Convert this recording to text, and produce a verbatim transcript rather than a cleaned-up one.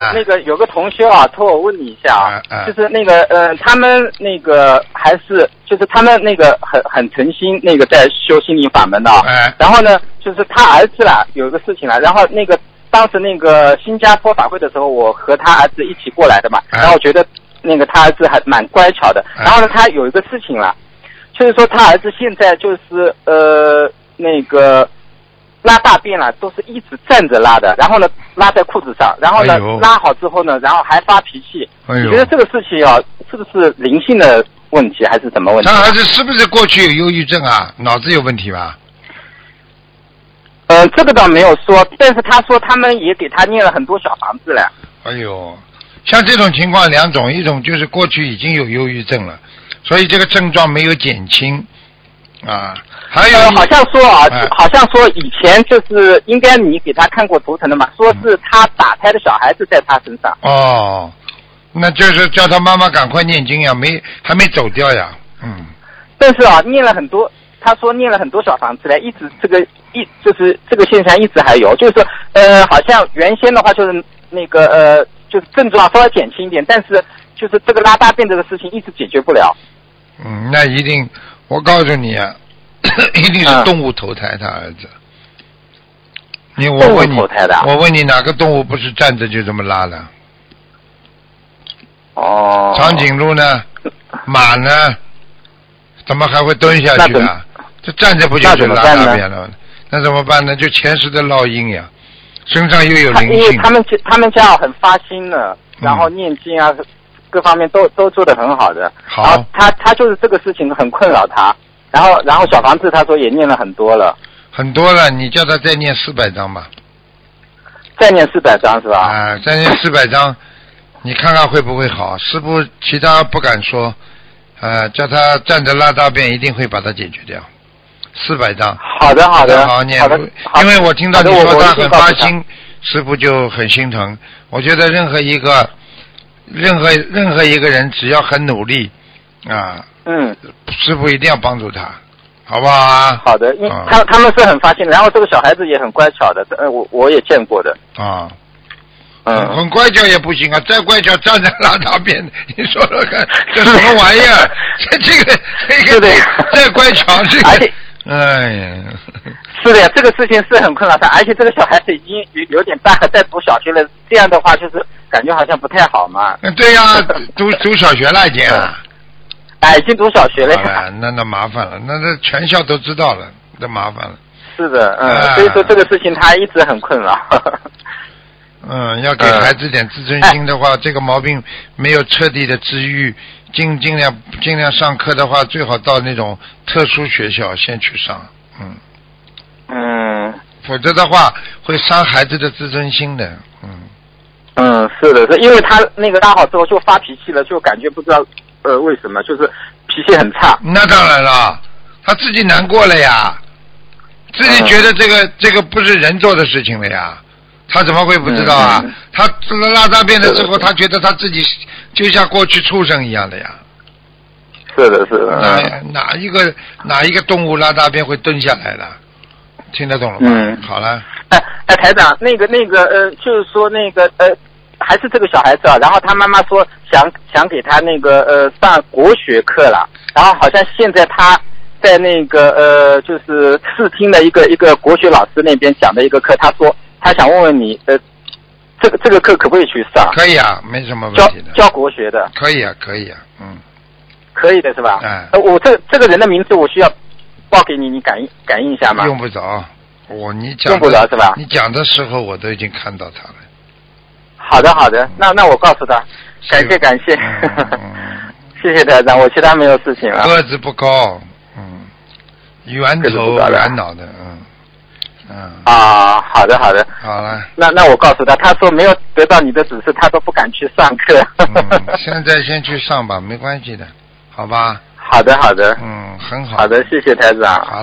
啊，那个有个同学啊，托我问你一下啊， 啊啊就是那个呃，他们那个还是就是他们那个很很诚心那个在修心灵法门的、啊， 哎然后呢，就是他儿子啦有一个事情啦，然后那个当时那个新加坡法会的时候，我和他儿子一起过来的嘛， 哎然后我觉得那个他儿子还蛮乖巧的， 哎然后呢，他有一个事情啦，就是说他儿子现在就是呃那个。拉大便了，都是一直站着拉的，然后呢拉在裤子上，然后呢、 哎、 拉好之后呢，然后还发脾气。 哎呦， 你觉得这个事情啊，是不是灵性的问题还是什么问题？ 他儿子是不是过去有忧郁症啊？脑子有问题吧？ 呃，这个倒没有说，但是他说他们也给他念了很多小房子了。 哎呦，像这种情况两种，一种就是过去已经有忧郁症了，所以这个症状没有减轻啊。还有、 呃，好像说啊、 哎， 好像说以前就是应该你给他看过图腾的嘛，说是他打胎的小孩子在他身上。 哦，那就是叫他妈妈赶快念经呀，没还没走掉呀，嗯。 但是啊，念了很多，他说念了很多小房子嘞，一直这个一就是这个现象一直还有，就是说呃，好像原先的话就是那个呃，就是症状稍微减轻一点，但是就是这个拉大便这个事情一直解决不了。 嗯，那一定，我告诉你啊。一定是动物投胎，他儿子。你我问你，我问你哪个动物不是站着就这么拉的？ 哦。 长颈鹿呢？马呢？怎么还会蹲下去啊？这站着不就是拉大便了？那怎么办呢？就前世的烙印呀，身上又有灵性。 因为他们他们家很发心的，然后念经啊，嗯、各方面都都做得很好的。 好。 然后他他就是这个事情很困扰他。然后，然后小房子他说也念了很多了， 很多了，你叫他再念四百章吧。 再念四百章是吧？ 啊，再念四百章，你看看会不会好？师傅其他不敢说，呃，叫他站着拉大便，一定会把它解决掉。四百章。 好的，好的， 好好念。 好的， 因为我听到你说他很发心，师傅就很心疼。我觉得任何一个，任何任何一个人，只要很努力，啊。 嗯， 师傅一定要帮助他，好不好啊？ 好的，因为他、嗯、他们是很发心的，然后这个小孩子也很乖巧的，呃，我我也见过的。 啊， 嗯， 很乖巧也不行啊，再乖巧站着拉大便，你说说看，这什么玩意儿？这这个这个再乖巧这个， 而且， 哎呀， 是的，这个事情是很困扰他，而且这个小孩子已经有有点大了，在读小学了，这样的话就是感觉好像不太好嘛。 对呀、啊，读读小学了已经。 哎，已经读小学了呀。 好了，那那麻烦了，那这全校都知道了，那麻烦了。 是的，嗯，啊、所以说这个事情他一直很困扰。 嗯，要给孩子点自尊心的话，嗯、这个毛病没有彻底的治愈，尽尽量尽量上课的话，最好到那种特殊学校先去上，嗯。 嗯。 否则的话，会伤孩子的自尊心的，嗯。 嗯，是的，是因为他那个拉好之后就发脾气了，就感觉不知道。呃，为什么？就是脾气很差。 那当然了，他自己难过了呀，自己觉得这个、嗯、这个不是人做的事情了呀，他怎么会不知道啊？嗯、他拉大便的时候，他觉得他自己就像过去畜生一样的呀。 是的，是的。 哪哪一个哪一个动物拉大便会蹲下来的？听得懂了吗？ 嗯， 好了。 哎哎，台长，那个那个呃，就是说那个呃。还是这个小孩子啊，然后他妈妈说想想给他那个呃上国学课了，然后好像现在他在那个呃就是试听的一个一个国学老师那边讲的一个课，他说他想问问你呃这个这个课可不可以去上？ 可以啊，没什么问题的。 教教国学的。 可以啊，可以啊，嗯。 可以的是吧？ 哎。 呃，我这这个人的名字我需要报给你，你感应感应一下吗？ 用不着，我你讲用不着是吧？ 你讲的时候我都已经看到他了。 好的好的，那那我告诉他，感谢感谢，嗯、谢谢台长，我其他没有事情了。 个子不高，嗯，圆头圆脑的，嗯嗯。 啊，好的好的。 好了。 那那我告诉他，他说没有得到你的指示，他都不敢去上课。 嗯，现在先去上吧，没关系的，好吧？ 好的好的。 嗯，很好。 好的，谢谢台长。 好。